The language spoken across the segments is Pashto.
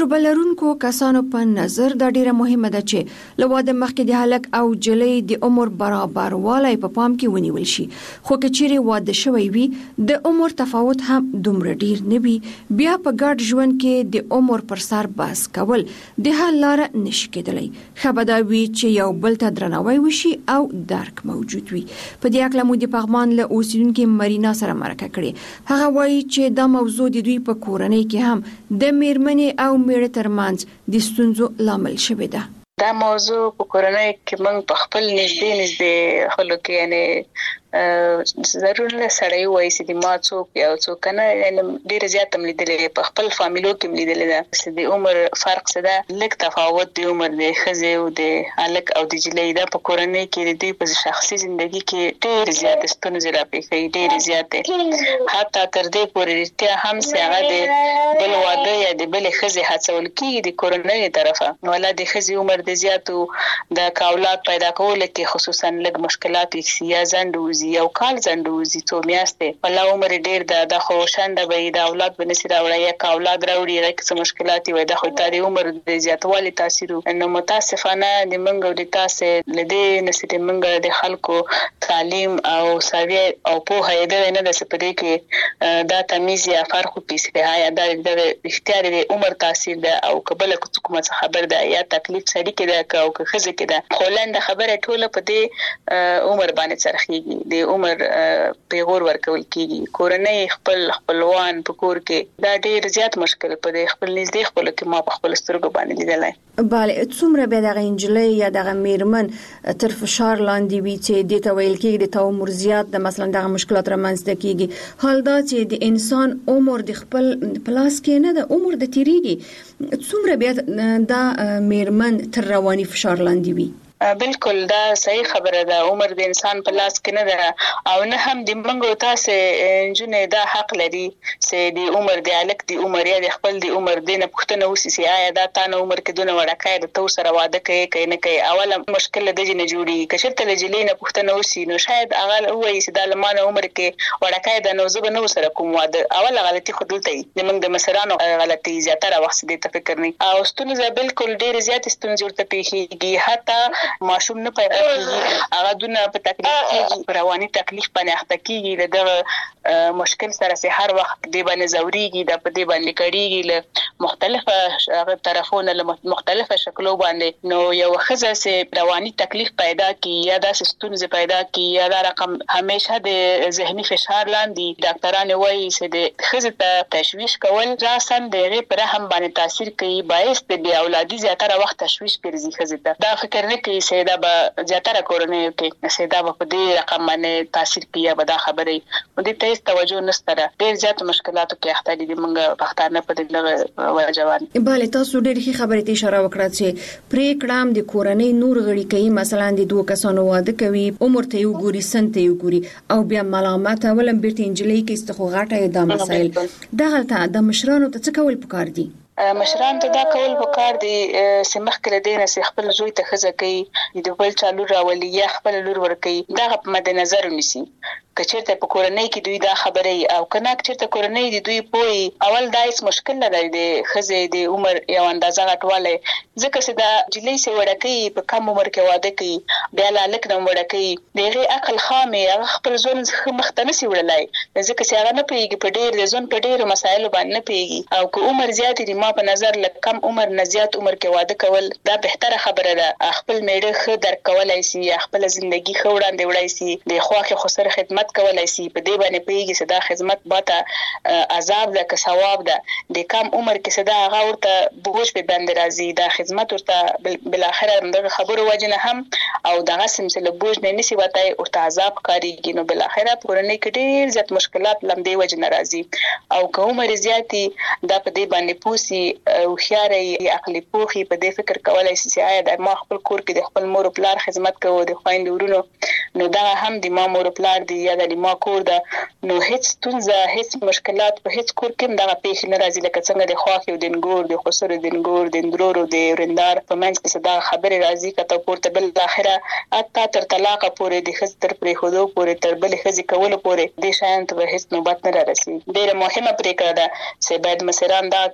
تجربه لرونکو کسانو په نظر دا ډیره مهمه ده چې له واده مخکې د هلک او جلۍ د عمر برابروالی په پام کې ونیول شي، خو که چیرې واده شوی وي د عمر تفاوت هم دومره ډیر نه وي، بیا په ګډ ژوند کې د عمر پر سر بحث کول د حل لاره نشي کېدلی. ښه به دا وي چې یو بل ته درناوی وشي او درک موجود وي. په دې اړه مو د پغمان له اوسیدونکو مرینا سره مرکه کړې. هغه وایي چې دا موضوع د دوی په کورنۍ کې هم د میرمنې او میړه ترمنځ د ستونزو لامل شوې ده. دا موضوع په کورنۍ کې موږ په خپل نږدې خلکو کې یعنی ضرور له سړی وایي چې ما څوک یا څوک نه ډېر زیات ملیدلې په خپل فامیلو کې ملیدلې ده چې د عمر فرق څه ده، لږ تفاوت د عمر د ښځې او د هلک او د جلۍ ده په کورنۍ کې د دوی په شخصي ژوندګي کې ډېر زیات ستونزې راپېښوي، ډېر زیاتې حتی تر دې پورې رښتیا هم چې هغه د بل واده یا د بلې ښځې هڅول کېږي د کورنۍ طرفه، ولا د ښځې عمر د زیاتو د اولاد پیدا کولو کې خصوصا لږ مشکلات وي یا ځنډ یو کال ځنډوزي څو میاشتې ولا عمر ډیر د خو شنده به د اولاد بنسي راوړي یا اولاد راوړي راکه څه مشکلات وي د خو د عمر د زیاتوالي تاثیر نو متاسفانه د منګو د تاسو لدې نسته منګو د خلکو تعلیم او ساوی او په هيده نه د سپدې کې دا تمیز یا فرق پیسه یا د اختیار د عمر تاثیر ده او قبل کومه خبر ده یا تکلیف سړي کې ده او که خزه کې ده خولند خبره ټوله په دې عمر باندې څرخيږي، د عمر پیغور ورکول کیږي. کورنۍ خپلوان په کور کې دا ډیر زیات مشکل په دې خپل نږدې خپل کې ما په خپل سترګو باندې لیدلای. بله، څومره به دغه انجلۍ یا دغه میرمن تر فشار لاندې وي چې د تویل کې د عمر زیات د مثلا دغه مشکلات رامنځته کیږي، حال دا چې د انسان عمر د خپل پلاس کې نه د عمر د تیریږي، څومره به دا میرمن تر رواني فشار لاندې وي؟ بالکل دا صحیح خبره ده، عمر د انسان په لاس کې نه ده او نه هم د منګو تاسو انجنې دا حق لري چې د عمر د الک د عمر یا د خپل د عمر د نه پښتنه وسی سي آیا دا تانه عمر کې دونه وړکای د تو سره واده کوي نه کوي، اوله مشکل د جن جوړي کشرته لجلې نه پښتنه وسی نو شاید هغه وایي چې د لمانه عمر کې وړکای د نو زب نو سره کوم واده، اوله غلطي خودلته د منګ د مسرانو غلطي زیاتره وخت دې تفکر نه او ستونزه بالکل ډیر زیات ستونزه ورته پیښیږي، حتی ماشوم نه پیدا کیږي، هغه دونه په تکلیف کې رواني تکلیف باندې اخته کیږي، دغه مشکل سره سه هر وخت دی باندې زوريږي، د په دی باندې کړيږي له مختلفه طرفونو له مختلفه شکلو باندې، نو یو خزه سه رواني تکلیف پیدا کی یا د ستونزې پیدا کی یا د رقم همیشه د ذهني فشار لاندې ډاکټرانو وایي چې د خزه ته تشویش کول راسن دغه پر هم باندې تاثیر کوي، باعث د بی اولادي زیاتره وخت تشویش ګرځي خزه ته. دا فکر نه کوي سیدا به زیاتره کورنۍ کې سیدا په دې رقم باندې تاثیر کوي به دا خبره دې ته توجه نستره، ډېر زیات مشکلاتو کې اخته دي موږ پښتانه په دې وجوان. بله، تاسو ډېر ښه خبرې ته اشاره وکړه چې پریکړه د کورنۍ نور غړي کوي، مثلا د دوه کسانو واده کوي، عمر ته یو ګوري، سن ته یو ګوري او بیا ملامت ولم بیرته انجلۍ کې استخو غټه د مسایل دغه د مشرانو ته څه کول پکار دي؟ مشران ته دا کول وکړ دي چې مخکله دینه چې خپل زوی ته خزه کوي د بل چالو راولي یا خپل لور ور کوي دا په مد نظر ونیسي. کچېرته په کورنۍ کې دوی دا خبره او کنه کچېرته کورنۍ د دوی پوي اول دایس مشکل نه دی د خزه د عمر یو اندازه غټواله، ځکه چې دا جلې سه وړکې په کم عمر کې واده کوي بیا لاله کړم وړکې دغه عقل خامه خپل ځون مختنه سي وړلای، ځکه چې هغه نه پیږي په ډېر د ځون په ډېر مسایل باندې نه پیږي او که عمر زیات دی ما په نظر لکه کم عمر نه زیات عمر کې واده کول دا بهتره خبره ده. خپل میړه خ در کولای سي، خپل ژوندۍ خ وړاندې وړای سي، د خواخه خسر خدمت کولای سي، په دې باندې پیږي چې دا خدمت باته عذاب ده که ثواب ده، د کم عمر کې صدا هغه ورته بوج په بند راځي، دا خدمت ورته بل اخر د خبرو وجنه هم او دغه سمسله بوج نه نسی وتاي ورته عذاب کاریږي، نو بل اخر پرونی کې ډیر زیات مشکلات لمدې وجنه راځي او که عمر زیاتی دا په دې باندې پوسی او خياري عقلي پوخي په دې فکر کولای شي آیا د ما خپل کور کې د خپل مور او پلار خدمت کوو د خويند ورونو، نو دا هم د ما مور او پلار دی یا د ما کور ده، نو هیڅ تونزه هیڅ مشکلات په هیڅ کور کې دغه پیښ نه راځي لکه څنګه د خواخ یو دنګور د خسر دنګور د اندرورو د ورندار په منځ کې صدا خبره راځي کته پورته بل اخره اته تر طلاق پورې د خزتر پرې خودو پورې تر بل خزي کول پورې د شانت به هیڅ نوبت نه راځي. ډیره مهمه پریکړه ده چې باید مسران دا پریکړه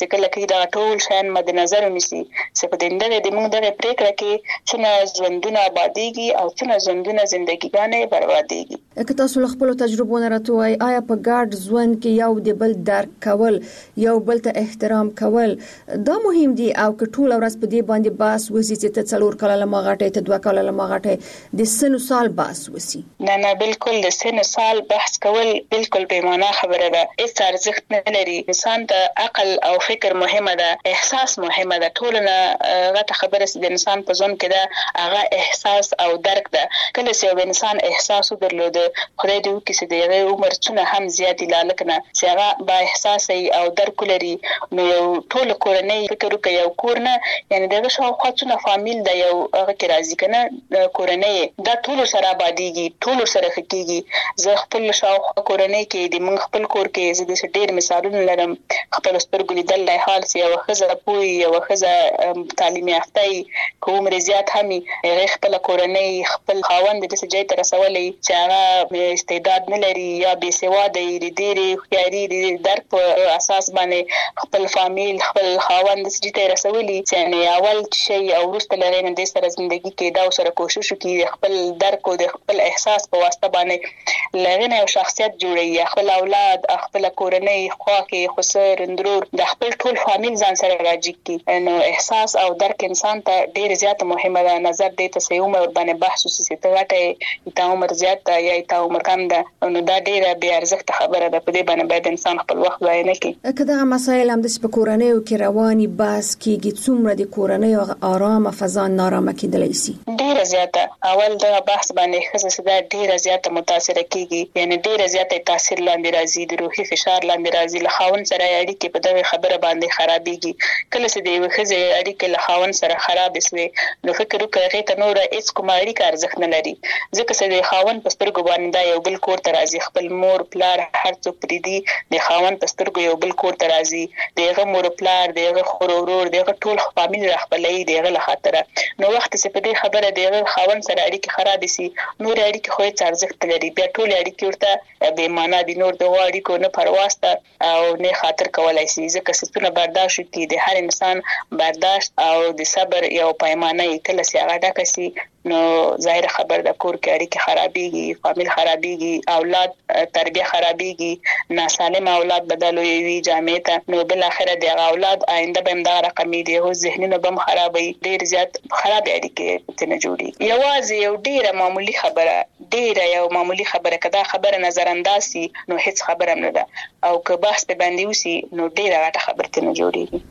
چې کله کې دا ټول شان مد نظر ونیسي چې په دنده د موږ د پریکړه کې څونه ژوندونه آبادیږي او څونه ژوندونه ژوندګیانه بربادیږي. که تاسو خپل تجربو نه راټوي آیا په ګډ ژوند کې یو د بل درک کول یو بل ته احترام کول دا مهم دي او که ټول ورځ په دې باندې باس وسی چې ته څلور کاله لمغاټه ته 2 کاله لمغاټه د سن سال باس وسی نه بالکل د سن سال بحث کول بالکل بے معنا خبره ده. هیڅ ارزښت نه لري. انسان ته عقل او فکر مهمه ده، احساس مهمه ده. ټولنه غته خبره د انسان په ځون کې ده هغه احساس او درک ده. کله چې یو انسان احساس درلود خدای دې وکړي چې د عمر څونه هم زیات لاله چې هغه با احساس او درک لري نو یو ټول کورنۍ فکر وکړي یو کورنه یعنی دغه شاوخوا څونه فامیل د یو هغه کې راځي کنه کورنۍ دا ټول سره آبادیږي ټول سره خکېږي. زه خپل شاوخوا کورنۍ کې د موږ خپل کور کې زه د ډېر مثالونه لرم. خپل سترګو لیدل له حال سي یو خزه پوي یو خزه تعلیم یافته کوم رضایت همي خپل کورنۍ خپل خاوند د څه ځای ته رسولې چې هغه استعداد نه لري یا بې سواده دی ډېری خیاري د درک په اساس باندې خپل فامیل خپل خاوند د څه ته رسولي چې اول شي او وروسته لري د سره ژوندۍ کې دا سره کوشش وکړي خپل درک او د خپل احساس په واسطه باندې لغنه یو شخصیت جوړي. خپل اولاد خپل کورنۍ خواخي خسر اندرور د خپل ټول فامیل ځان سره راځي کی نو احساس او درک انسان ته ډېر زیات مهمه ده. نظر دې ته سې عمر باندې بحث وسې ته واټه تا عمر زیات یا تا عمر کم ده نو دا ډېره بې ارزښت خبره ده. په دې باندې باید انسان خپل وخت ضایع نه کړي. که دا مسایل هم د سپکورنۍ او کې رواني بس کېږي څومره د کورنۍ او آرامه فضا نارامه کېدلی شي ډېر زیاته اول دا بحث باندې خصوصا دا ډېر زیاته متاثر کیږي یعنی ډېر زیاته تاثیر لاندې راځي د روحي فشار لاندې راځي. له خاوند سره اړیکې په دغه خبره باندې خرابېږي. کله چې د خزه اړیکې له خاوند سره خراب شي نو فکر وکړي ته نور هیڅ کوم اړیکه ارزښت نه لري ځکه چې د خاوند په سترګو باندې دا یو بل کور ته راځي. خپل مور پلار هر څوک پریدي د خاوند په سترګو یو بل کور ته راځي. دغه مور پلار دغه خورورور دغه ټول فامیل راخپلې دغه له خاطر نو وخت چې په دې خبره دغه خاوند سره اړیکې خراب شي نور اړیکې خو هیڅ ارزښت لري. بیا ټول اړیکې ورته بې معنا دي نور د اړیکو نه پرواسته او نه خاطر کولای شي ځکه ستونه برداشت کی د هر انسان برداشت او د صبر یو پیمانه کله چې هغه ډکه شي نو ظاهر خبر د کور کې اړیکې خرابېږي فامیل خرابېږي اولاد تربیه خرابېږي ناسالم اولاد بدلوي وي جامې ته نو بل اخر د اولاد آینده به امدا رقمي دی او ذهنونه بم خرابوي ډېر زیات خراب اړیکې ته نه جوړي. یوازې یو ډېره معمولی خبره ډېره یو معمولی خبره کدا خبره نظر انداز سي نو هیڅ خبره نه ده او که بحث به باندې وسی نو ډېره غټه خبره ته نه جوړيږي.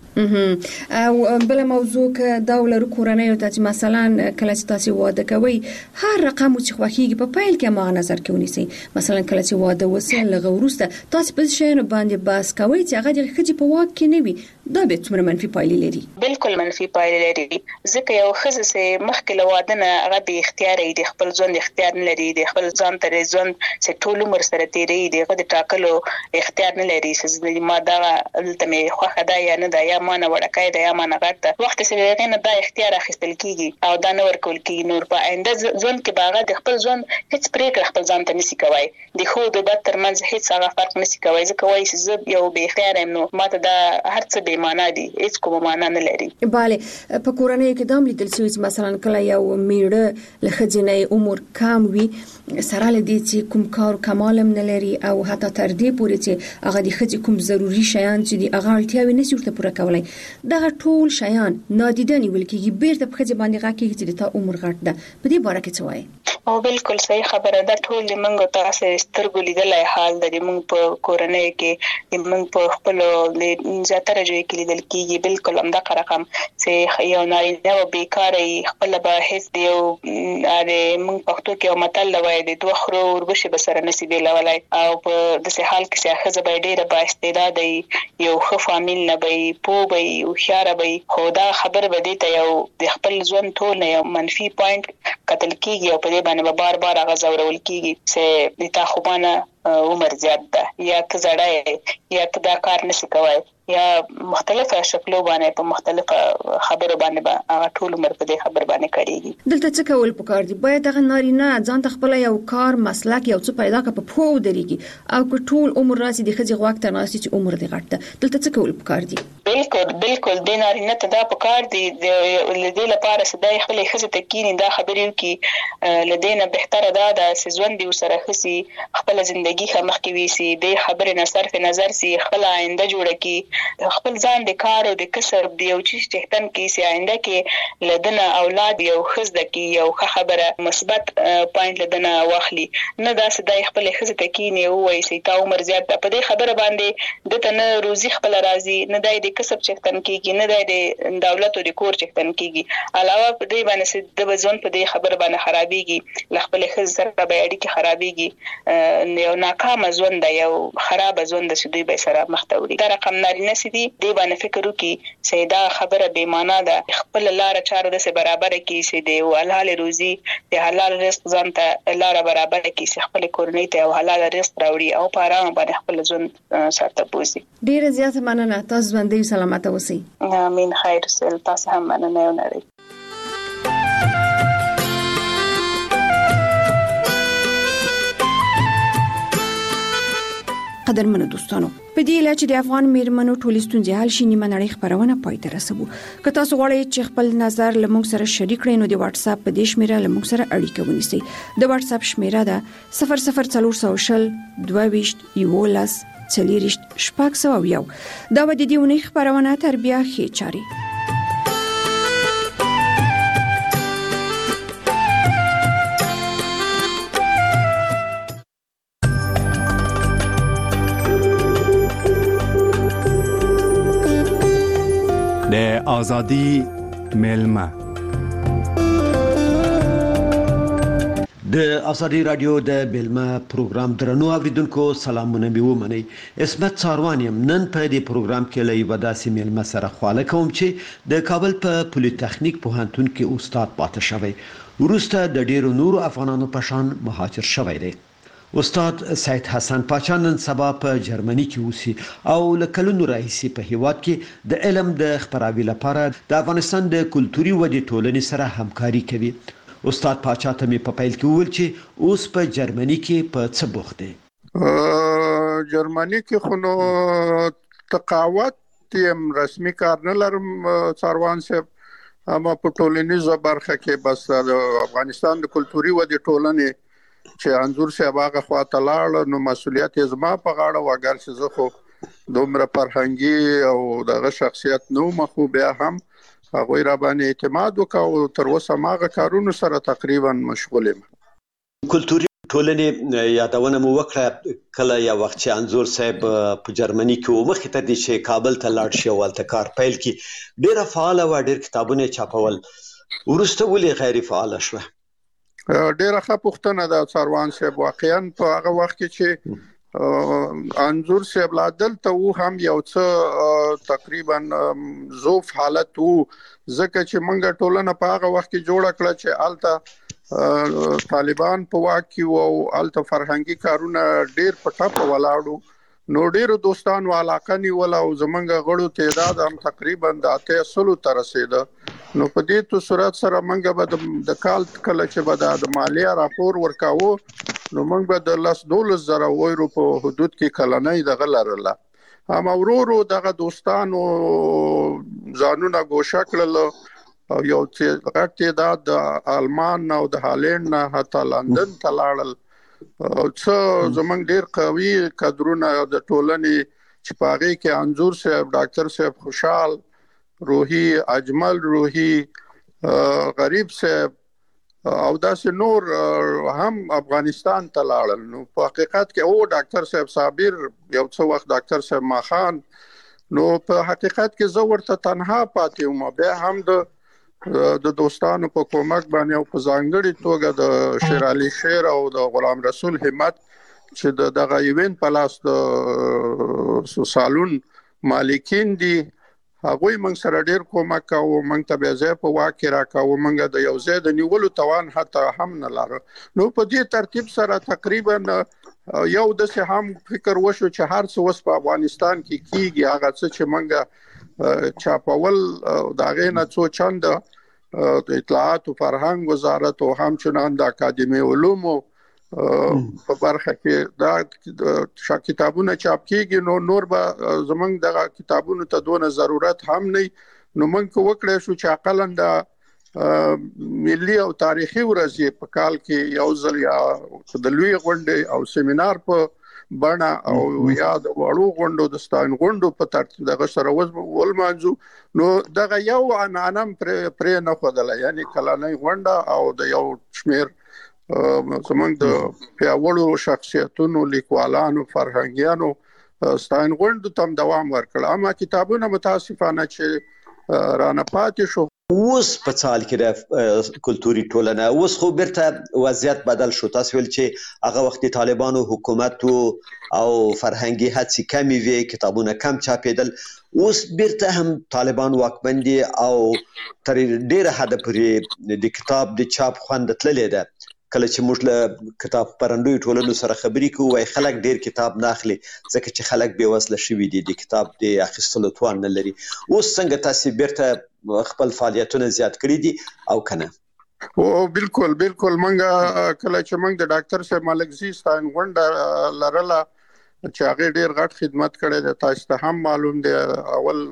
او بل موضوع که دا ولر کورنۍ او ته مثلا کله چې تاسو واده کوي هر رقم چې خوخيږي په پایل کې ما نظر کې ونیسي مثلا کله چې واده وسه لغه ورسته تاسو په شین باندې باس کوي چې هغه د خځې په واک کې نه وي دا به څومره منفي پایلې لري. بالکل منفي پایلې لري ځکه یو خځه سه مخکې له واده نه هغه به اختیار دی خپل ځان اختیار نه لري د خپل ځان تر ځان چې ټول عمر سره تیری دی هغه د ټاکلو اختیار نه لري چې ما دا دلته مې خوخه ده یا نه ده یا ما نه وړکای ده یا ما نه غټه وخت سره هغه نه دا اختیار اخیستل کیږي او دا نه ورکول کیږي نور په آینده ځون کې باغه د خپل ځون هیڅ پریکړه خپل ځان ته نسی کوي د خو د بد ترمنځ هیڅ هغه فرق نسی کوي ځکه وایي چې یو به اختیار یم نو ماته دا هر څه به معنا دي هیڅ کومه معنا نه لري. bale په کورنۍ کې دام لیدل شوی مثلا کله یو میړه له خځینې عمر کم وي سره لدی چې کوم کار کمالم نه لري او حتی تر دې پورې چې هغه د خځې کوم ضروری شیان چې د هغه اړتیاوې نشي ورته پوره کولای دغه ټول شیان نادیده نیول کېږي بیرته په خځې باندې غاکې چې د عمر غټ ده په دې باره کې څه وایي؟ او بالکل صحیح خبره ده ټول موږ تاسو سترګو لیدلای حال د موږ په کورنۍ کې موږ په خپل زیاتره ځای کې لیدل کېږي بالکل همدا رقم چې یو نارینه و بیکارې خپل به هیڅ دی او موږ پښتو کې یو متل لوي د دوه خرو وربشه بسره نصیب لولای او په داسې حال کې چې خزه به ډیره با استعداد یو ښه فامیل نه وي پوه وي او خيار وي خو دا خبر به دي ته یو د خپل ژوند ټول یو منفي پوینټ قتل کیږي او په دې باندې بار بار غزا ورول کیږي چې د تا خوبانه عمر زیات ده یا ته زړه یا ته دا کار نشي کوي یا مختلفه شکلو باندې په مختلفه خبرو باندې ټول عمر په دې خبر باندې کړيږي. دلته څه کول پکار دي؟ باید دغه نارینه ځان ته خپل یو کار مسلک یو څه پیدا کړي په پوه درېږي او که ټول عمر راسي د خځې غواک ته ناسي چې عمر دې غټ ده. دلته څه کول پکار دي؟ بالکل د نارینه ته دا پکار دي د دې لپاره سدای خپل خځې ته کینی دا خبرې کی لدينا بهتره ده چې ژوند دی سره خسي خپل ژوندۍ مخ کې ويسي د خبرې نه صرف نظر سي خپل آینده جوړه کی خپل ځان د کار او د کسب دی او چې چهتن کې سي آینده کې لدنه اولاد یو خزده کې یو خبره مثبت پوینټ لدنه واخلي نه دا سدای خپل خزه ته کینی او وایي چې تا عمر زیات ده په دې خبره باندې د تنه روزي خپل راضي نه د کسب چهتن کېږي نه د دولت او د کور چهتن کېږي علاوه په دې باندې د ځوان په دې خبره باندې خرابيږي خپل خزه سره به اړیکې خرابيږي یو ناکام ژوند دی یو خراب ژوند چې دوی به سره مخ ته وړي. دا رقم نارینه سي دي د باندې فکر وکي سیدا خبره بے معنا ده خپل لار چار د سه برابر کی سي دی او حلال روزي د حلال رزق ځان ته لار برابر کی سي خپل کورنۍ ته او حلال رزق راوړي او په آرام باندې خپل ژوند سره بوزي. ډیره زیاته مننه تاسو باندې سلامت اوسئ. امين خیر سل تاسو هم مننه ونري. قدرمنو دوستانو په دې لاره چې د افغان میرمنو ټولې ستونزې حل شي نیمه نړۍ خبرونه پای ته رسوو. که تاسو غواړئ چې خپل نظر له موږ سره شریک کړئ نو د واتس اپ په دې شمیره له موږ سره اړیکه ونیسئ. د واتس اپ شمیره ده 00400 22 11 40 شپږ دا و د دې ونې خبرونه تر بیا ښې چاري. د آزادی ملما د آزادی رادیو د بلما پروګرام درنو اوریدونکو سلامونه مې ومنئ. اسمت څاروان یم. نن په دې پروګرام کې له یوه داسې ملما سره خواله کوم چې د کابل په پولی تخنیک پوهنتون کې استاد پاتې شوی وروسته د ډیرو نورو افغانانو په شان مهاجر شوی دی. استاد سید حسن پاچا نن سبا په جرمني کې اوسي او له کلونو راهیسې په هیواد کې د علم د خپراوي لپاره د افغانستان د کلتوري ودې ټولنې سره همکاري کوي. استاد پاچا ته مې په پیل کې وویل چې اوس په جرمني کې په څه بوخت دی. جرمني کې خو نو تقاوت یم رسمي کار نه لرم څاروان صاحب اما په ټولنیزه برخه کې بس د افغانستان د کلتوري ودې ټولنې چې انزور صاحب هغه خواته لاړ نو مسؤلیت یې زما په غاړه و اگر چې زه خو دومره فرهنګي او دغه شخصیت نو مخو بیا هم هغه را باندې اعتماد وکاو تر اوسه ماغه کارونو سره تقریبا مشغول یم. کلتوري ټولنې یادونه مو وکړه کله یا وخت چې انزور صاحب په جرمني کې مخې ته دي چې کابل ته لاړ شي او هلته کار پیل کړي ډیره فعاله و ډیر کتابونه چاپول وروسته ولې غیر فعاله شوه؟ ډیره ښه پوښتنه ده څاروان صاحب. واقعا په هغه وخت کې چې انزور صاحب لا دلته و هم یو څه تقریبا ضعف حالت و ځکه چې موږ ټولنه په هغه وخت کې جوړه کړه چې الته طالبان په واک کې او الته فرهنګي کارونه ډیر په ټاپه ولاړو نو ډیرو دوستانو علاقه نیول او زمونږ غړو تعداد هم تقریبا د 800 ته رسیده. نو په دې صورت سره موږ به د کال کله چې به د مالیه راپور ورکاوه نو موږ به د 12 زره یورو په حدود کې کلنۍ دغه لرله. هم ورورو دغه دوستانو ځانونه ګوښه کړل او یو غټ تعداد د آلمان او د هالند نه حتی لندن ته لاړل. څه زمونږ ډیر قوي کادرونه د ټولنې چې په هغې کې انزور صاحب ډاکټر صاحب خوشحال روحي اجمل روحي غریب صاحب او داسې نور هم افغانستان ته لاړل. نو په حقیقت کې او ډاکټر صاحب صابر یو څه وخت ډاکټر صاحب ماخان نو په حقیقت کې زه ورته تنها پاتې وم. بیا هم د دوستانو په کومک باندې او په ځانګړي توګه د شیر علي شیر او د غلام رسول همت چې دغه ایونت په لاس د سالون مالکین دي هغه موږ سره ډیر کومک کاوه، موږ ته به ځای په واکه راکاوه، موږ د یو ځای د نیولو توان حتی هم نه لاره. نو په دې ترتیب سره تقریبا یو د څه هم فکر وشو چې هر څه وس په افغانستان کې کیږي، هغه څه چې موږ چاپول دا غینه څو چند د اطلاعات او فرهنګ وزارت او همچنان د اکاډمي علومو په برخه کې دا کتابونه چاپ کیږي، نو نور به زمونږ د کتابونو ته دونه ضرورت هم نه. نو موږ وکړای شو چې اقلا د ملي او تاریخي ورځې په کال کې یو ځل یا د لوی غونډې او سیمینار په بڼه او یا د وړو غونډو د ستاین غونډو په ترتیب دغه سره ولمانځو. نو دغه یو عنعنم پرې نه ښودله، یعنی کلنۍ غونډه او د یو شمېر زمونږ د پیاوړو شخصیتونو، لیکوالانو، فرهنګیانو ستاین غونډو ته دوام ورکړ. اما کتابونه متاسفانه چې رانه پاتې شو. اوس په څال کې د کلتوري ټولنه اوس خو بیرته وضعیت بدل شو. تاسو ویل چې هغه وخت طالبانو حکومت او فرهنګي هڅې کمې وې، کتابونه کم چاپېدل. اوس بیرته هم طالبان واکمن دي او تر ډیره حد پورې د کتاب د چاپ خوند تللی ده. کله چې موږ له کتاب پرندوی ټولنو سره خبرې کوو، وایي خلک ډیر کتاب نه اخلي ځکه چې خلک بې وسله شوي دي، د کتاب د اخیستلو توان نه لري. اوس څنګه تاسو بیرته خپل فعالیتونه زیات کړي دي او کنه؟ او بالکل منګه کله چې موږ د ډاکټر صاحب ملکزي ستاین غونډه لرله چې هغه ډیر غټ خدمت کړی دی، تاسو ته هم معلوم دی. اول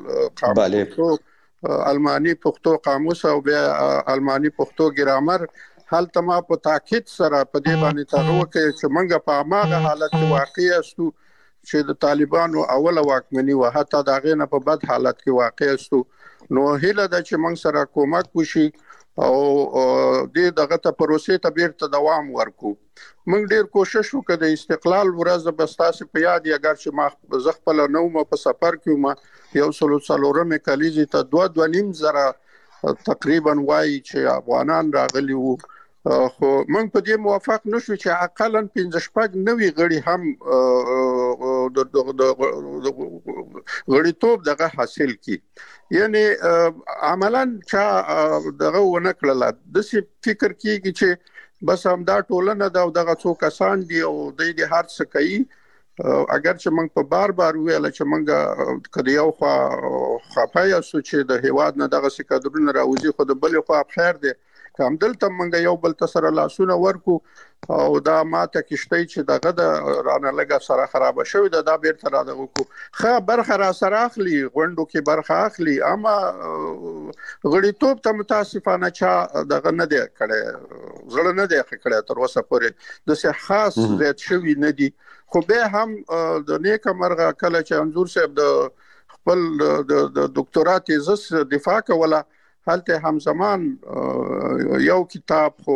قاموس المانی پښتو قاموس او بیا المانی پښتو ګرامر، حالته ما په تاکید سره په دې باندې تاغه وکړ چې موږ په هغه حالت کې واقع یاستو چې د طالبانو اوله واکمني و، حتی دا غینه په بد حالت کې واقع یاستو. نو هیله ده چې موږ سره کومک وشي او دې دغه ته پروسې ته بیرته دوام ورکو. موږ ډیر کوشش وکړو د استقلال ورځ به ستاسو په یاد یې، اگر چې ما زغپل نو ما په سفر کې ما یو سلوڅلورمه کلیزي ته 2.5 زره تقریبا وایي چې افغانان راغلي وو، خو موږ په دې موافق نشو چې اقلا 15 نوي غړي هم د غړیتوب دغه حاصل کی. یعنی عملاً چې دغه ونه کړل د سی فکر کیږي چې بس هم دا ټولنه دا دغه څو کسان دي او د دې هر څه کوي. اگر چې موږ په بار ویل چې موږ کله یو خپای سو چې د هیواد نه دغه سکادرونه راوځي، خو د بل خو خیر دی کوم دلته موږ یو بل سره لاسونه ورکو او دا ماته کشته چې دغه د رانه لګه سره خراب شوی دا بیرته را دغه کو خه برخه را سره اخلي، غونډو کې برخه اخلي. اما غړیتوب ته متاسفانه چا دغه نه دی کړي، زړه نه دی کړي تر اوسه پورې د څه خاص زیات شوی نه دی. خو به هم د نیک مرغه کله چې انزور صاحب د خپل د ډاکټرا تیزس دفاع کوله، هلته هم زمان یو کتاب خو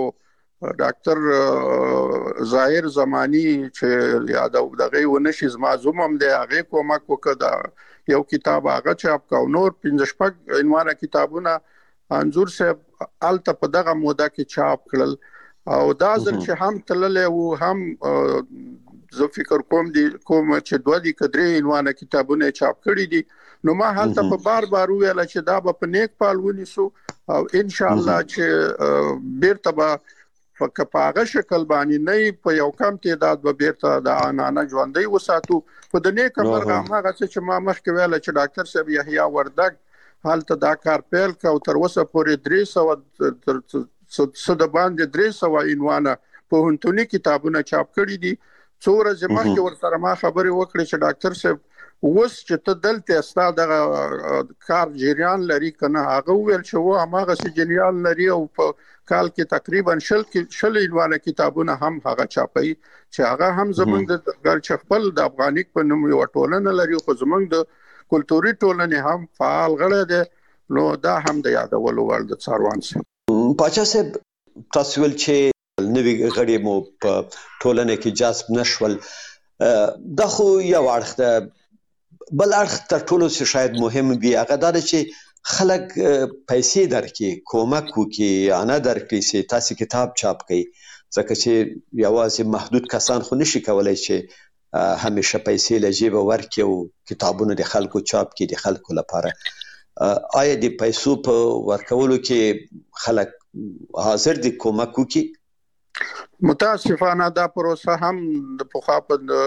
ډاکټر ظاهر زمانی چې یاد او دغه ونشي معزوم هم دی، هغه کومک وکړه یو کتاب هغه چاپ کا. نور 15 عنوانه کتابونه انزور صاحب الته په دغه موده کې چاپ کړل او دا ځل چې هم تللې وو هم زه فکر کوم چې دوه دي کډري عنوانه کتابونه چاپ کړي دي. نو ما هلته په بار ویل چې دا په نیک پال ونیسو او ان شاء الله چې بیرته به فکپاغه شکل باندې نه په یو کم تعداد به بیرته د انانه ژوندۍ وساتو. په د نیک مرغه هغه چې ما مخکې ویل چې ډاکټر صاحب یحیی وردګ هلته دا کار پیل کا او تر اوسه پورې 300 باندې 300 عنوانه په هنتونی کتابونه چاپ کړي دي. څو ورځې مخکې ورسره ما خبرې وکړې چې ډاکټر صاحب اوس چې ته دلته استا دغه کار جریان لري کنه، هغه ویل چې و هغه سي جریان لري او په کال کې تقریبا 10 عنوانه کتابونه هم هغه چاپي چې هغه هم زمونږ د غیر خپل د افغانیک په نوم یو ټولنه لري، خو زمونږ د کلتوري ټولنې هم فعال غړی دی. نو دا هم د یادولو وړ د څاروان سي. پاچا صاحب تاسو ول چې نوی غړي مو په ټولنه کې جذب نشول، دا خو یو اړخ ده. بل اړخ تر ټولو څه شاید مهم وي هغه دا چې خلک پیسې درکې، کومک وکړي، انا درکړي چې تاسو کتاب چاپ کړئ، ځکه چې یوازې محدود کسان خو نشي کولای چې همیشه پیسې له جیبه ورکړي او کتابونه د خلکو چاپ کړي د خلکو لپاره. آیا د پیسو په ورکولو کې خلک حاضر دي کومک وکړي؟ متاسفانه دا پروسه هم د پخوا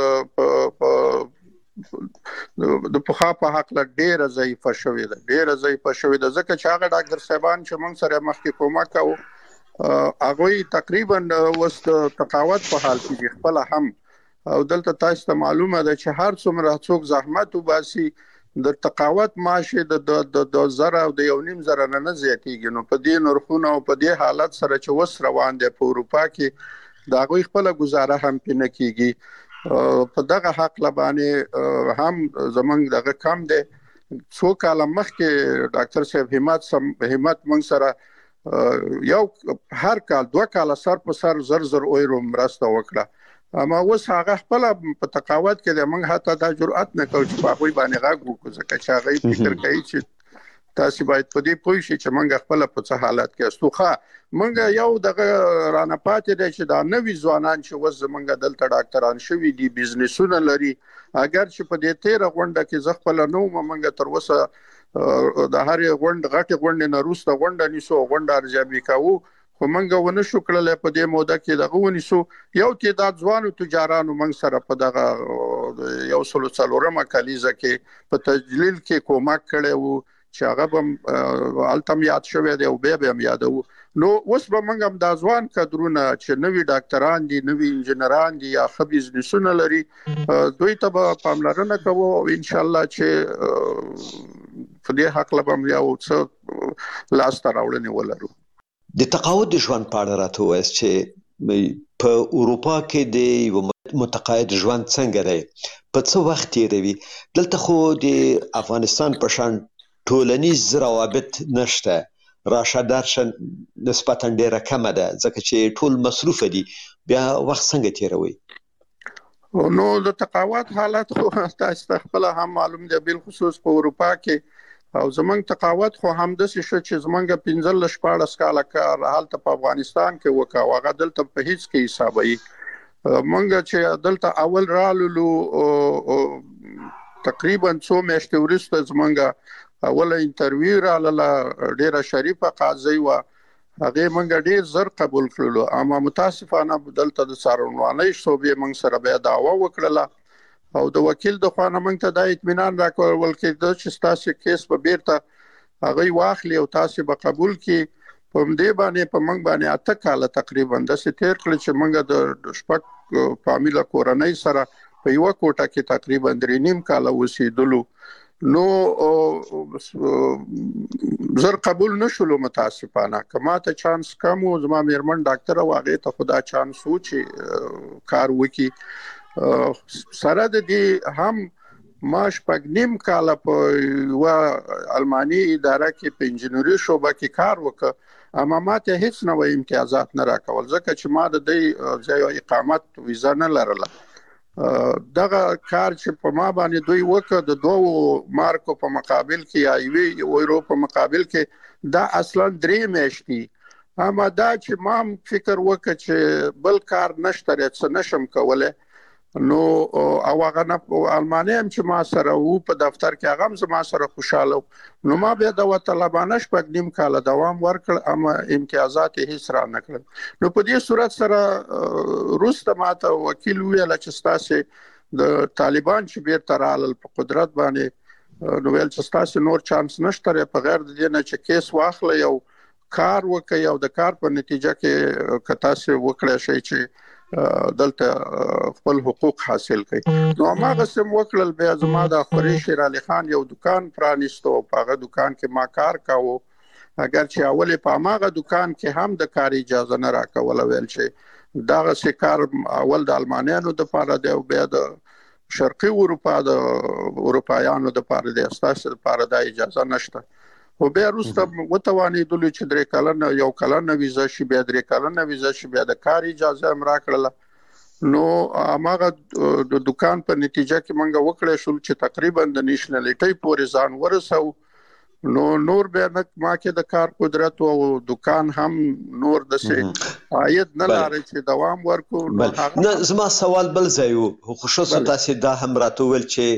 په حق له ډیره ضعیفه شوې ده ځکه چې هغه ډاکټر صاحبان چې موږ سره مخکې کومک کوو هغوی تقریبا اوس د تقاعد په حال کې دي خپل هم، او دلته تاسو ته معلومه ده چې هر څومره څوک زحمت وباسي د تقاعد معاش د زره او د 1.5 زره نه زیاتېږي. نو په دې نرخونو او په دې حالت سره چې وس روان دي په اروپا کې دا غوي خپل گزاره هم پینه کیږي. په دغه حق لبانه هم زمنګ دغه کم دي. څو کال مخکې ډاکټر صاحب همت موږ سره یو هر کال 2 کال سر په سر زر اورو مرسته وکړه، اما اوس هغه خپل په تقاعد کې د موږ حتی دا جرأت نه کوي چې په هغوی باندې غږ وکړو، ځکه چې هغه فکر کوي چې تاسو باید په دې پوه شئ چې موږ خپل په څه حالت کې استوخه موږ یو دغه رانه پاتې دی چې دا نوی ځوانان چې وز موږ دلته ډاکټران شوي دي، بزنسونه لري، اگر چې په دې 13 غونډه کې ز خپل نو موږ تر اوسه د هر غټ غونډه نه روسته غونډه نیسو غونډه ارزیابي کوو، خو موږ ونه شو کړل په دې موده کې دغه ونیسو. یو تعداد ځوانو تجارانو موږ سره په دغه یو سلو څلورمه کلیزه کې په تجلیل کې کومک کړی وو چې هغه به التم یاد شوی دی او به هم یادو. نو اوس به موږ هم د ځوان کډرونه چې نوی ډاکټران دي، نوی انجنیران دي یا خبي بزنسونه لري، دوی ته به پاملرنه کوو او ان شاء الله چې په دې حق لبم یو څه لاس ته راوړنې ولرو. د تقاعد ژوند په اړه راته وایي چې په اروپا کې د متقاعد ژوند څنګه دی، په څه وخت تیروي؟ دلته خو د افغانستان په شان ټولنیز روابط نشته، راشه درشه نسبتا ډیره کمه ده ځکه چې ټول مصروف دي، بیا وخت څنګه تیروي؟ نو د تقاعد حالت خو تاسو خپل هم معلوم دی، بل خصوص په اروپا کې او زمنګ تقاعد خو هم د څه چې زمنګ 15-14 کال کار حالت په افغانستان کې وکاو، هغه دلته په هیڅ کې حسابي مونږ چې دلته اول رالو تقریبا 2 میاشتې وروسته زمنګ اوله انټرویو رااله ډیره شریفه قاضي و، هغه مونږ ډیر زر قبول کړلو، اما متاسفانه دلته د څارنوالۍ صوبې مونږ سره بیا دعوا وکړه او د وکیل د خانه موږ ته د اطمینان راکول کېده چې تاسو کیس په بیرته هغه واخلي او تاسو به قبول کړي. په دې باندې په موږ باندې 8 کال تقریبا د ستیر کړ چې موږ د شپږ فامیله کورنۍ سره په یو کوټه کې تقریبا 3.5 کال اوسېدلو. نو زر قبول نشولو متاسفانه، کما ته چانس کم او زما میرمن ډاکټر واغې ته خدا چانس و چې کار وکي. سره د دې هم ما 2.5 کال په یو الماني اداره کې په انجنیري شعبه کې کار وکړ، اما ما ته هیڅ نوې امتیازات نه راکول ځکه چې ما د دې ځای اقامت ویزا نه لرله. دغه کار چې په ما باندې دوی وکړ د 2 مارکو په مقابل کې یا یو یورو په مقابل کې دا اصلا 3 میاشتې، اما دا چې ما فکر وکړ چې بل کار نشته څه نشم کولای، نو او هغه نه الماني هم چې ما سره وو په دفتر کې هغه هم زما سره خوشاله، نو ما بیا د طالبانه 2.5 کال دوام ورکړ، اما امتیازات هیڅ را نه کړل. نو په دې صورت سره روسته ماته وکیل ویل چې تاسو د طالبان چې بیرته رالل په قدرت باندې نو ویل چې تاسو نور چانس نشته په غیر د دې نه چې کیس واخلې او کار وکړي او د کار په نتیجه کې کتا سه وکړی شي چې دلته خپل حقوق حاصل کړي. نو هغه سم وکړل بیا زما د خوري شیر علي خان یو دکان پرانیستو، په هغه دکان کې ما کار کاوه، اگر چې اول په هغه دکان کې هم د کار اجازه نه راکول، ویل چې دا کار اول د المانیانو د لپاره دی او بیا د شرقي اروپا د اروپایانو د لپاره دی، استاسو د لپاره د اجازه نشته. او بیا روسته وتوانېدل چې 3 کلنه یو کلنه ویزا شي، بیا 3 کلنه ویزا شي، بیا د کار اجازه هم راکړله. نو هغه د دکان په نتیجه کې منګه وکړې شو چې تقریبا د نېشنلټي پورې ځان ورسو. نو نور به ما کې د کار قدرت او دکان هم نور د سه عاید نه لري چې دوام ورکو. نه زما سوال بل ځای وو، خصوصا تاسو دا هم راته ویل چې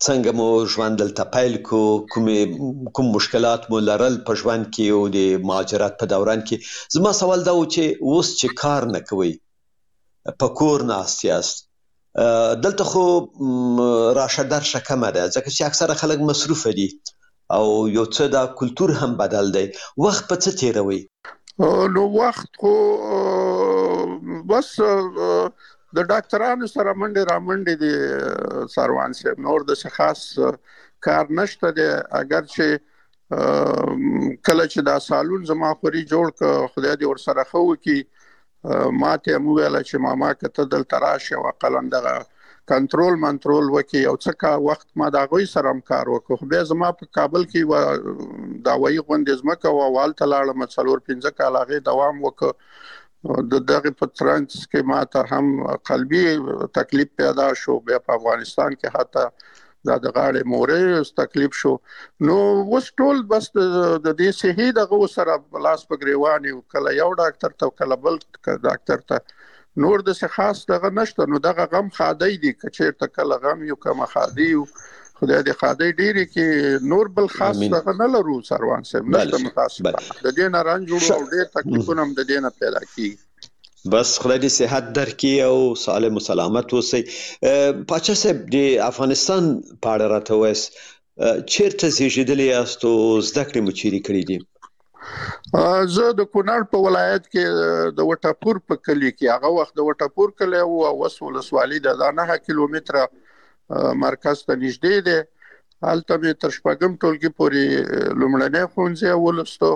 څنګه مو ژوند دلته پیل کو، کوم مشکلات مو لرل په ژوند کې او د مهاجرت په دوران کې. زما سوال دا و چې اوس چې کار نه کوئ، په کور ناست یاست، دلته خو راشه درشه کمه ده ځکه چې اکثره خلک مصروفه دي او یو څه دا کلتور هم بدل دی. وخت په څه تیروي؟ نو وخت خو بس د ډاکټرانو سره منډې رامنډې دي ساروان صاحب، نور د خاص کار نشته دی. اگر چې کله چې دا سالون زما خوري جوړ ک خدای دې ور سره خو کی ماته مو ویل چې ماما کته دلته راشه او قلندغه کنټرول وکي او څه کا وخت ما دا غوي سره کار وکړو. به زما په کابل کې دا وایي غونډې زمکه او والته لاړم 4-5 کال هغه دوام وکړ. د دغه په ترڅ کې ماته هم قلبي تکلیف پیدا شو، بیا په افغانستان کې حتی دا د غاړې مورې تکلیف شو. نو وس ټول بس د دې صحي دغه سره لاس په گریوان یو، کله یو ډاکټر ته کله بل ډاکټر ته، نور د څه خاص دغه نشته. نو دغه غم خادي دي کچېرته کله غم یو کما خادي یو، خدای دې خادي ډېری کې نور بل خاص دغه نه لرو سروان صاحب، نشته متاسف د دې نه رنج او ډېر تکلیفونه هم د دې نه پیدا کیږي. بس خدای دې صحت درکړي او سالم و سلامت اوسئ. پاچا صاحب د افغانستان په اړه راته وایاست، چیرته زیږېدلي یاست او زده کړې مو چیرې کړې دي؟ زه د کونړ په ولایت کې د وټاپور په کلی کې، هغه وخت د وټاپور کلی او اوس ولسوالي د 9 کیلومتره مرکز ته نږدې دی. هلته مې تر شپږم ټولګي پورې لومړنی ښوونځی ولوستو.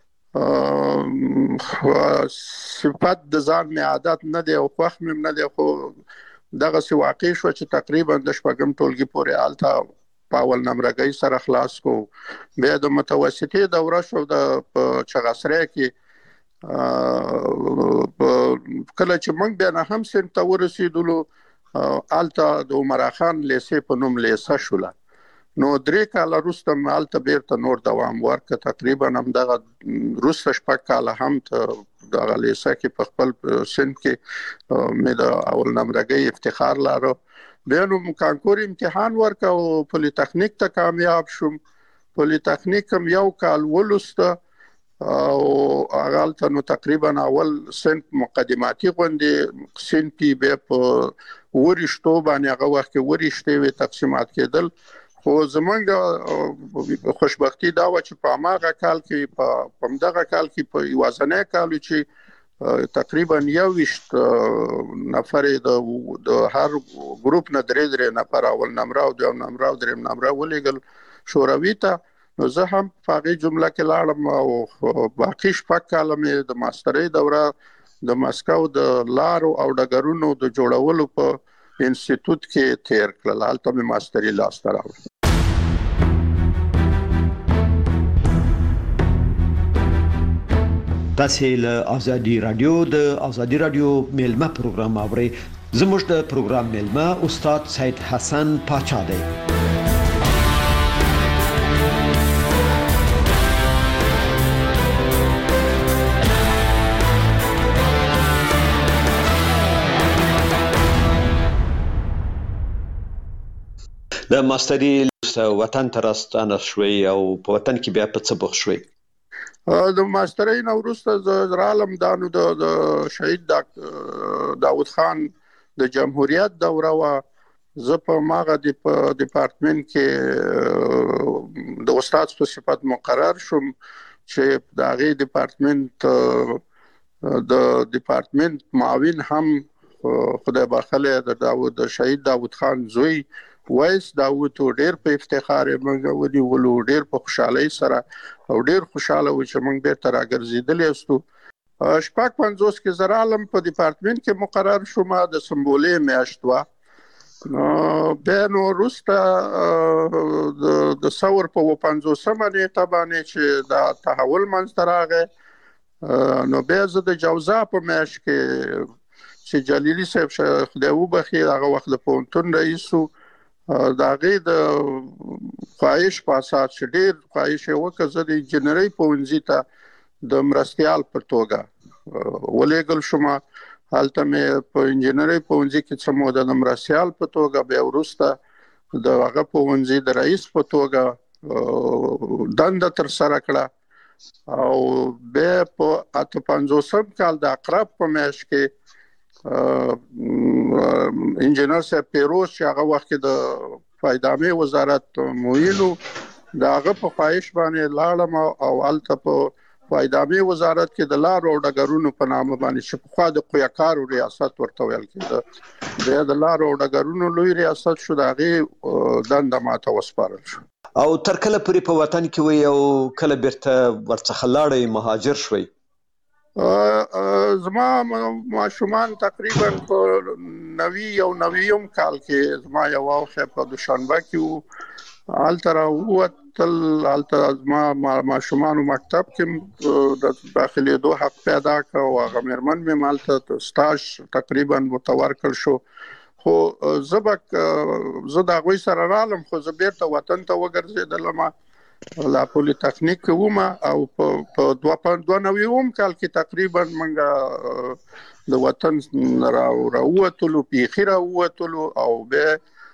صفت د ځان مې عادت نه دی او خوښ مې نه دی، خو دغسې واقع شو چې تقریبا د شپږم ټولګي پورې هلته په اول نمرګۍ سره خلاص کو. بیا د متوسطې دوره شو د چغسری کې. کله چې موږ بیا نهم صنف ته ورسېدلو، هلته د عمرا خان لیسې په نوم لیسه شوله. نو 3 کاله وروسته مې هلته بیرته نور دوام ورکړ. تقریبا همدغه وروسته 6 کاله هم دغه لیسه کې په خپل صنف کې مې د اول نمرګۍ افتخار لاره. بیا نو کانکور امتحان ورکړ او پولی تخنیک ته کامیاب شوم. پولی تخنیک هم 1 کال ولوسته او هغه هلته نو تقریبا اول صنف مقدماتي غونډې صنفي بیا په ورشتو باندې هغه وخت کې ورشتې وې تقسیمات کېدل. خو زمونږ خوشبختي دا و چې په هغه کال کې په همدغه کال کې په یوازنی کال چې تقریبا 21 نفر د هر ګروپ نه 3 نفر اول نمره او دویم نمره او دریم نمره ولېږل شوروي ته. نو زه هم په هغې جمله کې لاړم او باقي 6 کاله مې د ماسترۍ دوره د مسکو د لارو او ډګرونو د جوړولو په انسټیټیوټ کې تیر کړل. هلته مې ماستري لاسته راوړه. تاسې له ازادي رادیو د ازادي رادیو میلمه پروګرام اورئ. زموږ د پروګرام میلمه استاد سید حسن پاچا دی. د ماستري وطن ته راستانه شوي او په وطن کې بیا په څه بوخت شوي؟ د ماسترۍ نه وروسته زه رالم دانو د شهید داود خان د جمهوریت دوره وه. زه په ماغه ډپارټمنټ کې د استاد په صفت مقرر شوم چې د هغې ډپارټمنټ معاون هم خدای بخښلی د شهید داود خان زوی وایس داود ډېر په افتخار موږ ونیولو، ډېر په خوشحالۍ سره او ډېر خوشاله و چې موږ بیرته راګرځېدلی یاستو. 55 کې زه رالم په ډپارټمنټ کې مقرر شوم. د سمبولې میاشت وه. بیا نو وروسته د ثور په 55مه نیټه باندې چې دا تحول منځته راغی، نو بیا زه د جوزا په میاشت کې چې جلیلي صاحب خدای وبخښي هغه وخت د پوهنتون رئیس و، د هغې د خواهش په اساس چې ډېر خواهش یې وکړ زه د انجینرۍ پوهنځي ته د مرستیال په توګه ولېږل شوم. هلته مې په انجینرۍ پوهنځي کې څه موده د مرستیال په توګه، بیا وروسته د هغه پوهنځي د رئیس په توګه دنده تر سره کړه او به په 58 کال د اقرب په میاشت کې انجنیر صاحب پیروز چې هغه وخت کې د فایدامې وزارت مویلو داغه په خواهش باندې لاړم او الته په فایدامې وزارت کې د لارو او ډګرونو په نامه باندې چې په خوا د قویاکارو ریاست ورته ویل کېده د لارو او ډګرونو لوی ریاست شو داغه دنده ماته وسپارل شو او تر کله پورې په وطن کې وي او کله بیرته ورڅخه لاړې مهاجر شوي؟ زما ماشومان تقریبا په 90 کال کې زما یو وخت په دوشنبه کې الترا وتل زما ماشومان مکتب کې د داخلي دوه حق پیدا کړ او هغه مرمن مې مالته سټاژ تقریبا متورکل شو خو زه دا غوي سره رالم خو زه بیرته وطن ته وګرځیدلم لا پولی تخنیک ومه او په 92 کال کې تقریبا منګه د وطن راووتلو پیخي راووتلو او به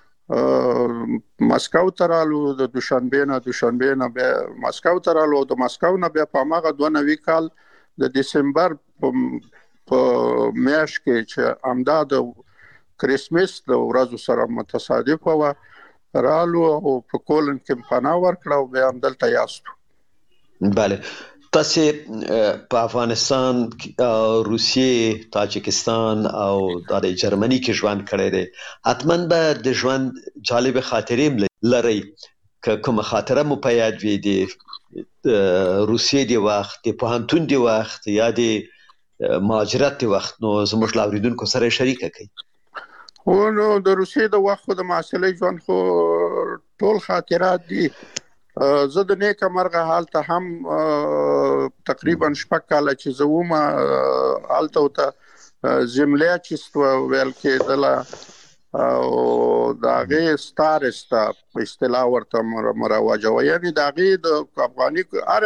مسکو ترالو د دوشنبه نه به مسکو ترالو د مسکو نه به په ماغه 92 کال د دسمبر په میاشت کې چې امداد کریسمس د ورځو سره متصادف و رالو او په کولن کې پناه ورکړه او به هم دلته یاستو. بله تاسو په افغانستان، روسیې، تاجکستان او د جرمني کې ژوند کړی دی، حتما به د ژوند جالب خاطرې لري. که کوم خاطره مو په یاد وي د روسیې د وخت، د پوهنتون د وخت یا د مهاجرت د وخت، نو زموږ لاوریدونکو سره شریکه کړئ. نو د روسیې د وخت د معاصلې ژوند خو ټول خاطرات دي. زه د نیکه مرغه حالته هم تقریبا 6 کاله چې زومه حالته ته زملیاچست ویل کېدل او داغه ستارستا په اصطلاح ورته مروجه و، یعنی داغه د افغاني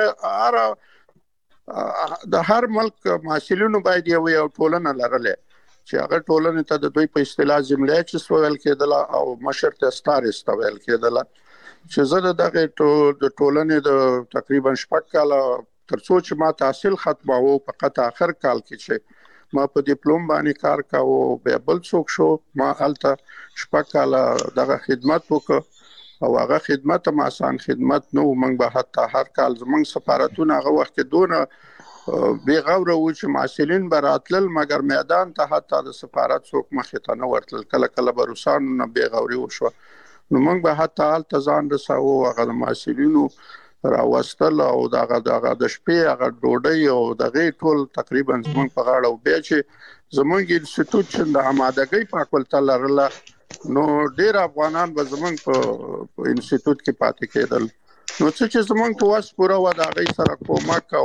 د هر ملک مسؤلینو باید یو ټولنه لرله چې هغه ټولنه ته د دوی په اصطلاح زملیاچست ویل کېدل او مشر ته ستارستا ویل کېدل. چې زه دغه د ټولنې د تقریبا 6 کاله ترڅو چې ما تحصیل ختمه وو فقط اخر کال کې چې ما په ډیپلوم باندې کار کاوه به بل څوک شو ما حالته 6 کاله دغه خدمت وکړ او هغه خدمت ما آسان خدمت نو موږ به حتی هر کال زموږ سفارتونه هغه وخت دونه بے غوره و چې مسؤلین براتل مګر میدان ته حتی د سفارت څوک مخې ته نه ورتل، کله کله به روسانو نه بے غوري وشو نو موږ به حتی حالت ځان رساو هغه مسؤلینو راوستل او دغه د شپې هغه ډوډۍ او دغه ټول تقریبا زموږ په غاړه او به چې زموږ انسټیټیوټ چې د آمادګۍ فاکولټه لرله نو ډیر افغانان به زموږ په انسټیټیوټ کې پاتې کېدل. نو چې زموږ په واس پوره و د هغه سره کومک او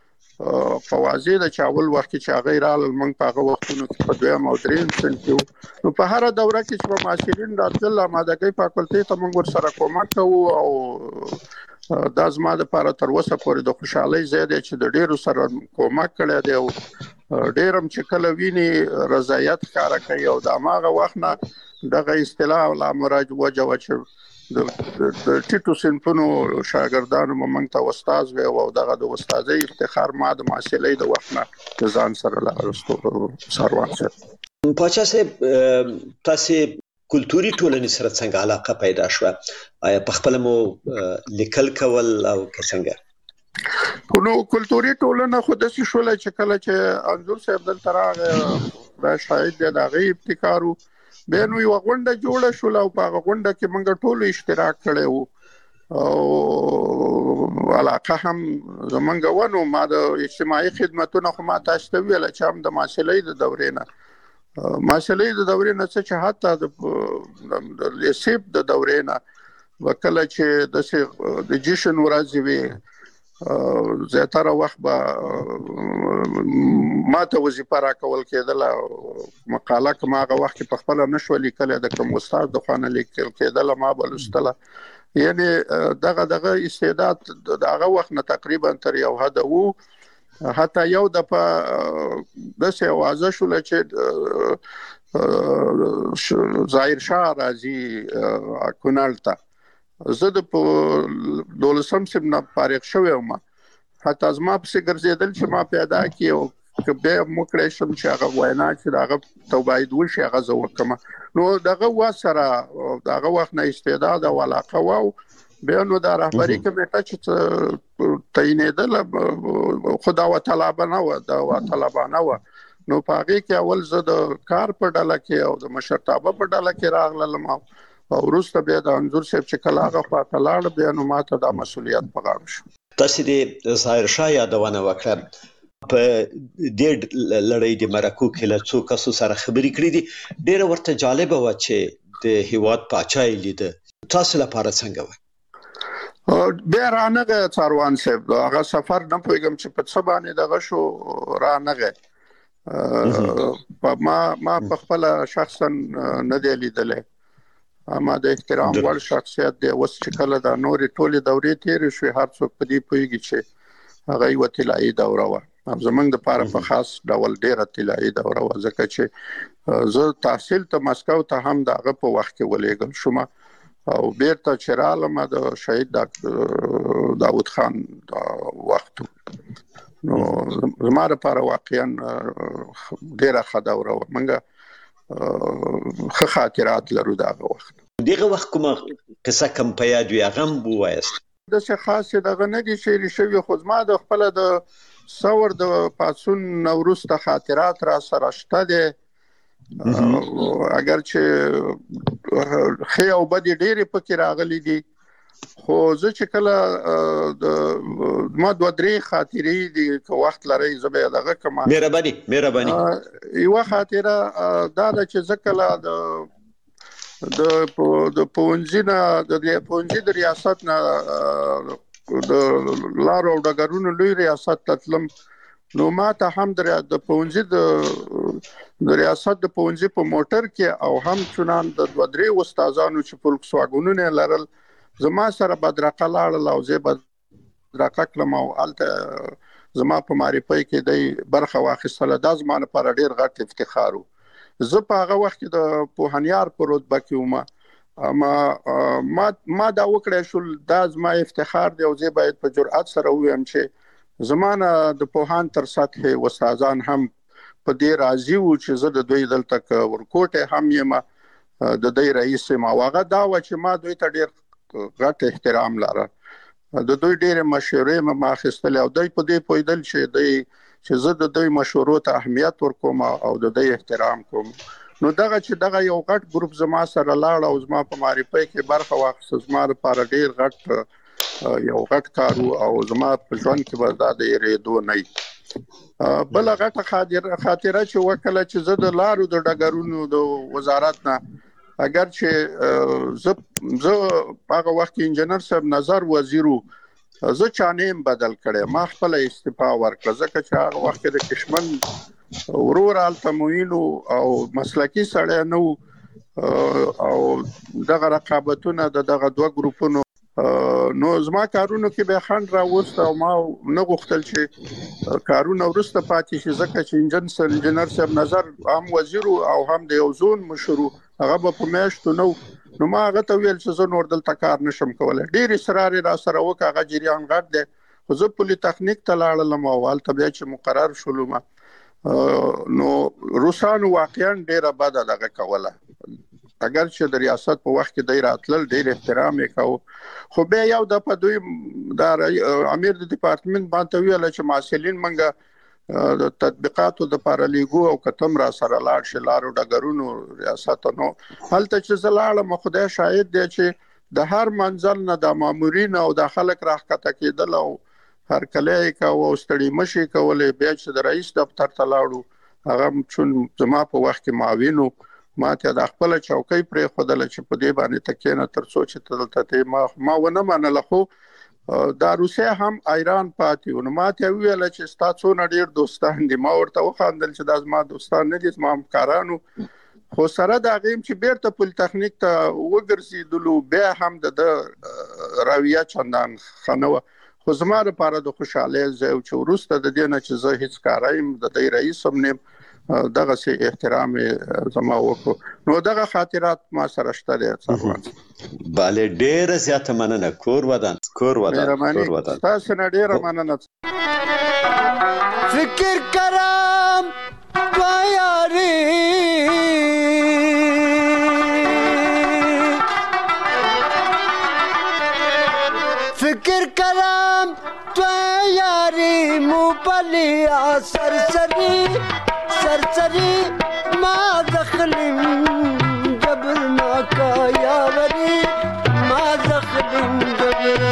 فوازې د چاول وخت چې هغه رال موږ په هغه وختونو کې په 2 او 3 سنت نو په هر دوره کې چې معاشرین راتل آمادګۍ فاکولټه ته موږ ور سره کومک کوو او دا زما د لپاره تر اوسه پورې د خوشحالۍ زیاده چې د ډیرو سره کومک کړی دی او ډیرم چې کله ویني رضایت ښکارا کوي او د ماغه وخت نه دغه اصطلاح لا مراج وجه چې د ټیټو صنفونو شاګردانو موږ ته استاد و او دغه د استادۍ افتخار ما د معاصلې د وخت نه ځان سره لارستو سروان سره. پاچا صاحب تاسو کلتوري ټولنې سره څنګه علاقه پیدا شوه؟ آیا په خپل مو لیکل کول او څنګه؟ نو کلتوري ټولنه خو د څه شول چې کله چې انځور صاحب دلته راغی دا شاید د هغه ابتکارو به نو یو غونډه جوړه شول او په غونډه کې موږ ټول اشتراک کړو او علاقه هم زمونږ ونو ما د اجتماعي خدماتونو خو ما تاسو ته ویل چې هم د معاشلې د دورې نه چې حتی د لیسیب د دورې نه وکړه چې د جشن ورځې وي زیاتره وخت به ما ته وظیفه راکول کېدل مقاله کوم هغه وخت په خپل نشو لیکل د کوم استاد د خانه لیکل کېدل ما بلستله، یعنی دغه استعداد دغه وخت نه تقریبا تر یو حد وو حتی یو د څه اوازه شول چې ظاهر شاه راځي کونړ ته. زه د 12 سپتمبر فارغ شوم، حتی زما په ګرځیدل چې ما پیدا کیو که به مکړې شم چې هغه وینا چې هغه توباید وشي هغه زه وکم. نو دغه وسره دغه وخت نه استعداد او علاقه وو به نو د رهبری کمیټه چې تعینېدل خدا وطلبانه و د وطلبانه و. نو پاګه کې اول زه د کار په ډله کې او د مشرتابه په ډله کې راغلم او وروسته به د انځور صاحب چې کله هغه خواته لاړ به نو ماته د مسؤلیت په غاړه شو. تاسو د ظاهر شاه یادونه وکړه په دې لړۍ د مرکو کې له څو کسو سره خبرې کړې دي. ډېر ورته جالب و چې د هیواد پاچای لید. تاسو لپاره څنګه و؟ بیا رانغه څاروان صاحب هغه سفر نه پوهیږم چې په څه باندې دغه شو رانغه ما په خپل شخصا نه دی لیدلې. ما د احترام وړ شخصیت دی. اوس چې کله د نورې ټولې دورې تیر شوې هر څوک په دې پوهیږي چې هغه یو طلایي دوره و. زمونږ د پاره په خاص ډول ډیره طلایي دوره و ځکه چې زه تحصیل ته مسکو ته هم دغه په وخت کې ولېږل شوم او بیرته چرالم د شهید داوود خان وخت. نو زماره لپاره واقعا ډیره ښه دوره و. منګه ښه خاطرات لرو دغه وخت. دغه وخت کومه قصه کم په یاد وي هغه مو وایست؟ د څه خاص دغه نه دي شعر شوی خو ما د خپل د ثور د پاسون نوروز ته خاطرات را سره شته دي. اگر چې خې او بدی ډېرې پکې راغلي دي خو زه چې کله د ما دوه درې خاطرې دي که وخت لري زه به دغه کومه مهرباني یو خاطره دا چې زه کله د پونځي د ریاست نه د لارو او ډګرونو لوی ریاست تطلم. نو ما ته هم د پونځي د ریاست د پونځي په موټر کې او هم چنان د دوه درې استادانو چې فولکس واګونونه لرل زما سره بدرقه لاړل او زه بدرقه کلم او الته زما په معرفي کې د برخه واخیستله. دا زمانه پر ډیر غټ افتخار و. زه په هغه وخت کې د پوهنیار په رتبه کې وم. ما دا وکړې شو دا زما افتخار دی او زه باید په جرأت سره ویم چې زمانه د پوهان تر سطح استادان هم په دې راضي وو چې زه د دوی دلته ورکوټه هم یم د دوی رئیس ما واغه دا و چې ما دوی ته ډیر غټ احترام لاره د دوی ډیر مشورې ما اخیستل او دوی په دې پویدل چې زه د دوی مشورو ته اهمیت ورکوم او د دوی احترام کوم. نو دغه چې دغه یو غټ ګروپ زما سره لاړ او زما په معرفي کې برخه واخیسته زما لپاره ډیر غټ یو غټ کارو او زما په ژوند کې به دا د ریدو نه بل غټه خاطره چې وکړه چې زه د لارو د ډګرونو د وزارت نه اگر چې زه هغه وخت انجنیر صاحب نظر وزیرو زه چانیم بدل کړم. ما خپل استعفا ورکړه ځکه چې هغه وخت د کشمن ورور التموینو او مسلکی سړی نو او دغه رقابتونه دغه دوه ګروپونو نو زما کارونو کې به خند راوست او ما نه غوښتل چې کارونه ورسته پاتې شي ځکه چې انجنیر صاحب نظر هم وزیر او هم د یو زون مشرو هغه په میاشتو نو ما هغه ته ویل چې زه نور دلته کار نشم کولای. ډیر اصرار را سره وکړ. هغه جریان غټ دی خو زه پولی تخنیک ته لاړم او هلته بیا چې مقرر شولم نو روسانو واقعا ډیره بده دغه کوله. اگر چې د ریاست په وخت کې د راتلل ډیر احترام وکاو خو بیا یو د په دوی د امیر د ډپارټمنټ باندې ویل چې مسؤلین منګه د تطبیقاتو د پارلیګو او کتم را سره لاړ شلارو ډګرونو ریاست نو هلته چې زلاله خدای شاهد دی چې د هر منزل نه د مامورین او د خلک راخته کېدل او هر کله کا او ستړي مشي کولې بیا چې د رئیس دفتر ته لاړو هغه چون زما په وخت کې معاونو ما ته د خپل چوکۍ پرې خدل چې په دې باندې تکینه تر څو چې تلته ما ونه منل خو دا روسیا هم ایران پاتې نو ما ته ویل چې تاسو نه ډیر دوستان دي. ما ورته وخاندل چې دا زما دوستان نه دي زما همکارانو خو سره دا غیم چې بیرته پولی تخنیک ته وګرځیدلو بیا هم د راویه چندان خنوه خو زما لپاره د خوشاله زه چې ورسته د دې نه چې زه هیڅ کارایم د دې رئیس هم نیم دغه سي احترام زما وکړو نو دغه خاطرات ما سره شته دي څنګه bale ډېر زیاته مننه کور ودان تاسو نه ډېر مننه فکر کرام یاري فکر کرام یاري مو پلیا سرسری سرسری ما دخلم جبر ما کا یاوری ما دخلم جبر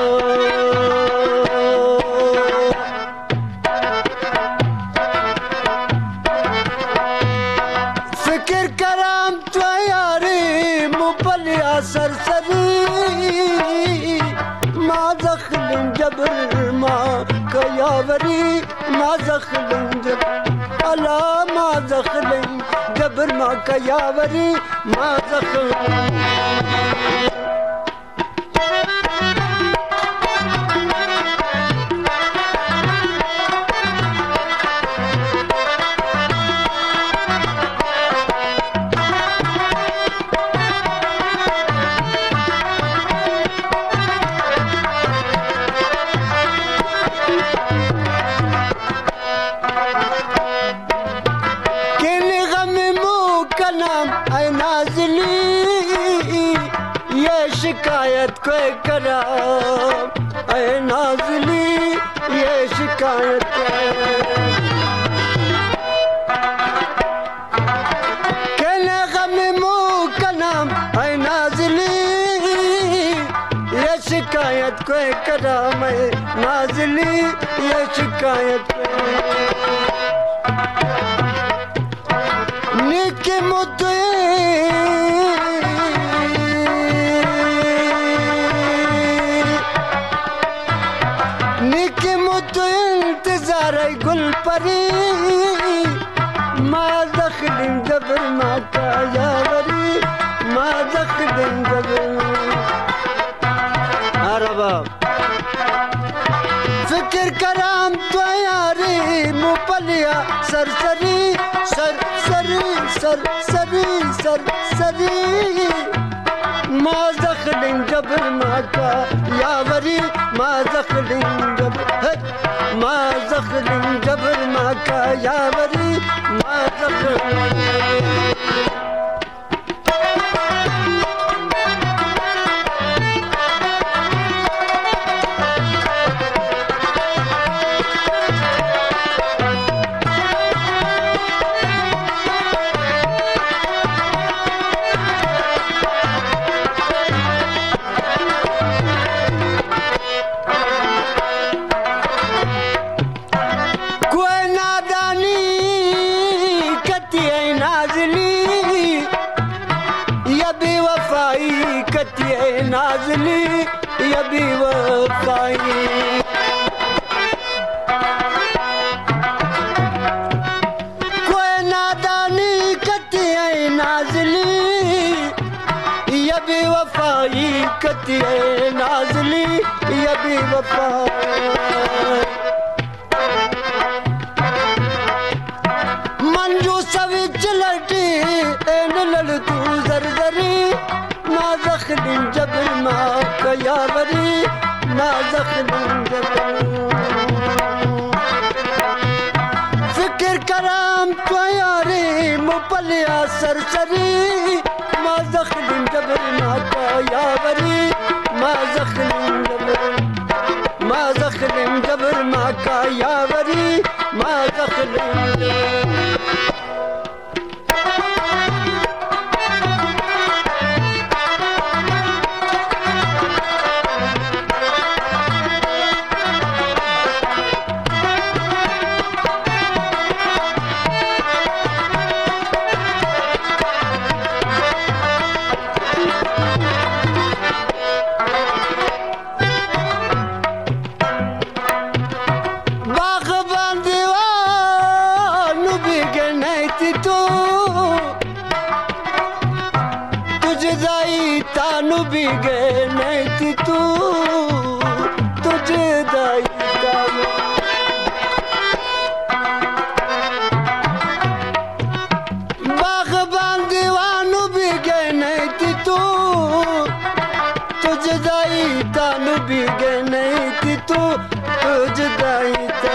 فکر کرام تو یاری مپلیا سرسری ما دخلم جبر ما کا یاوری ما دخلم جبر Allah ma zakhlim jabr ma ka yawari ma zakhlim शिकायत कोई करा ऐ नाज़ली ये शिकायत कहने गम मुँह का नाम ऐ नाज़ली ये शिकायत कोई करा मैं नाज़ली ये शिकायत निके मुद्दे गुल परी मा दखलिम जबर मा का यावरी मा दखलिम जबर अरबा फिक्र कराम तो यारी मुपलिया सरसरी सरसरी सरसरी सरसरी मा दखलिम जबर मा का यावरी मा दखलिम जबर ما زخلم جبر ما کا یاوری ما زخلم नाज़ली या बेवफाई कोई नादानी कती है नाज़ली या बेवफाई कती है नाज़ली या बेवफाई मंजू सविच लटी एन लड़ तू जरजरी ما زخلم جبر ما का यावरी ما زخلم जबर फिक्र कराम तो यारी मुपलिया सरसरी ما زخلم जबर ما का यावरी ما زخلم जबर ما زخلم जबर ما का यावरी ما زخلم जबर भीगे नहीं थी तू जुदाई था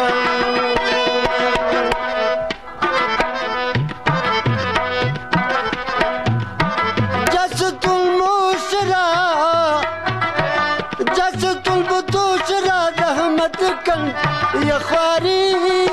जस तुल बदूशरा रहमत कन या ख्वारी